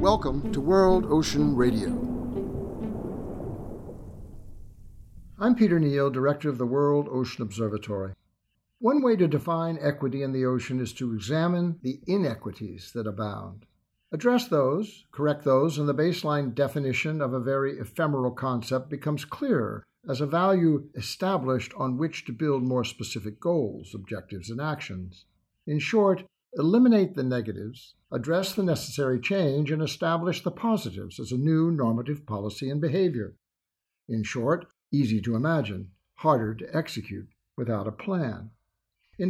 Welcome to World Ocean Radio. I'm Peter Neal, Director of the World Ocean Observatory. One way to define equity in the ocean is to examine the inequities that abound. Address those, correct those, and the baseline definition of a very ephemeral concept becomes clearer as a value established on which to build more specific goals, objectives, and actions. In short, eliminate the negatives, address the necessary change, and establish the positives as a new normative policy and behavior. In short, easy to imagine, harder to execute without a plan. In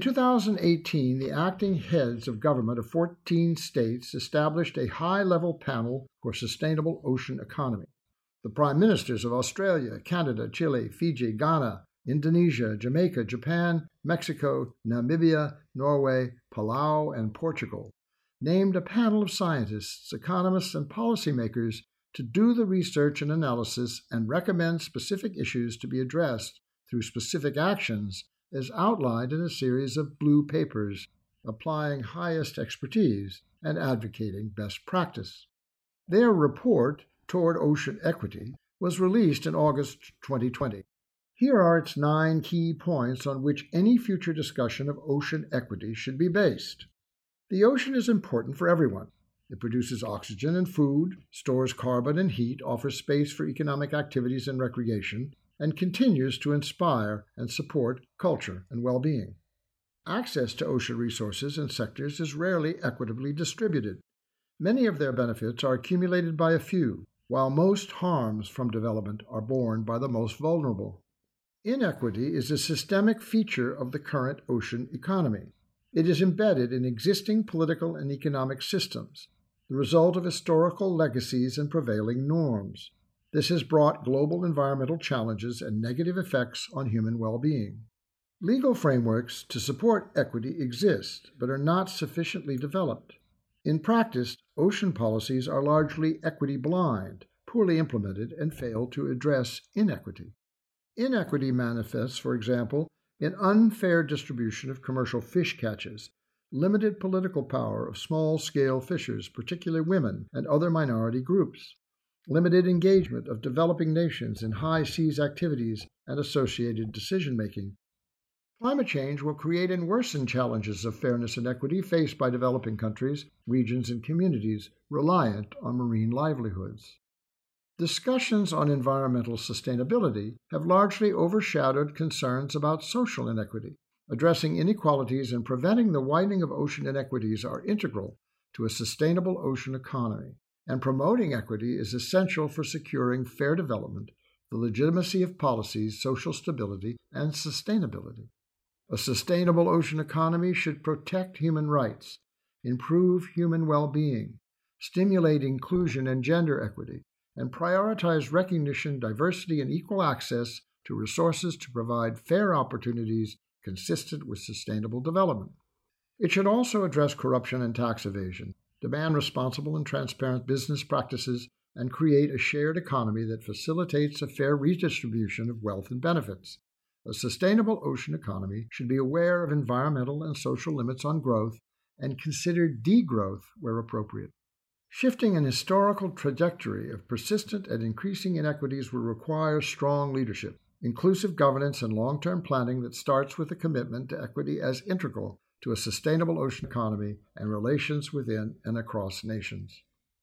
2018, the acting heads of government of 14 states established a high-level panel for sustainable ocean economy. The prime ministers of Australia, Canada, Chile, Fiji, Ghana, Indonesia, Jamaica, Japan, Mexico, Namibia, Norway, Palau, and Portugal named a panel of scientists, economists, and policymakers to do the research and analysis and recommend specific issues to be addressed through specific actions as outlined in a series of blue papers, applying highest expertise and advocating best practice. Their report, Toward Ocean Equity, was released in August 2020. Here are its 9 key points on which any future discussion of ocean equity should be based. The ocean is important for everyone. It produces oxygen and food, stores carbon and heat, offers space for economic activities and recreation, and continues to inspire and support culture and well-being. Access to ocean resources and sectors is rarely equitably distributed. Many of their benefits are accumulated by a few, while most harms from development are borne by the most vulnerable. Inequity is a systemic feature of the current ocean economy. It is embedded in existing political and economic systems, the result of historical legacies and prevailing norms. This has brought global environmental challenges and negative effects on human well-being. Legal frameworks to support equity exist, but are not sufficiently developed. In practice, ocean policies are largely equity blind, poorly implemented, and fail to address inequity. Inequity manifests, for example, in unfair distribution of commercial fish catches, limited political power of small-scale fishers, particularly women and other minority groups, limited engagement of developing nations in high seas activities and associated decision-making. Climate change will create and worsen challenges of fairness and equity faced by developing countries, regions, and communities reliant on marine livelihoods. Discussions on environmental sustainability have largely overshadowed concerns about social inequity. Addressing inequalities and preventing the widening of ocean inequities are integral to a sustainable ocean economy, and promoting equity is essential for securing fair development, the legitimacy of policies, social stability, and sustainability. A sustainable ocean economy should protect human rights, improve human well-being, stimulate inclusion and gender equity, and prioritize recognition, diversity, and equal access to resources to provide fair opportunities consistent with sustainable development. It should also address corruption and tax evasion, demand responsible and transparent business practices, and create a shared economy that facilitates a fair redistribution of wealth and benefits. A sustainable ocean economy should be aware of environmental and social limits on growth and consider degrowth where appropriate. Shifting an historical trajectory of persistent and increasing inequities will require strong leadership, inclusive governance, and long-term planning that starts with a commitment to equity as integral to a sustainable ocean economy and relations within and across nations.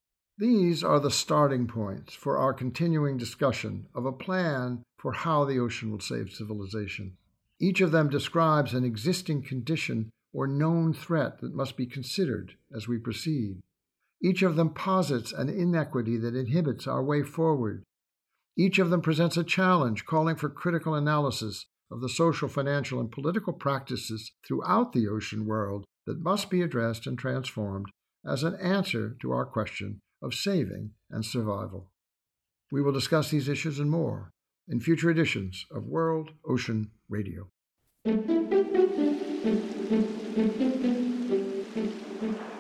These are the starting points for our continuing discussion of a plan for how the ocean will save civilization. Each of them describes an existing condition or known threat that must be considered as we proceed. Each of them posits an inequity that inhibits our way forward. Each of them presents a challenge calling for critical analysis of the social, financial, and political practices throughout the ocean world that must be addressed and transformed as an answer to our question of saving and survival. We will discuss these issues and more in future editions of World Ocean Radio.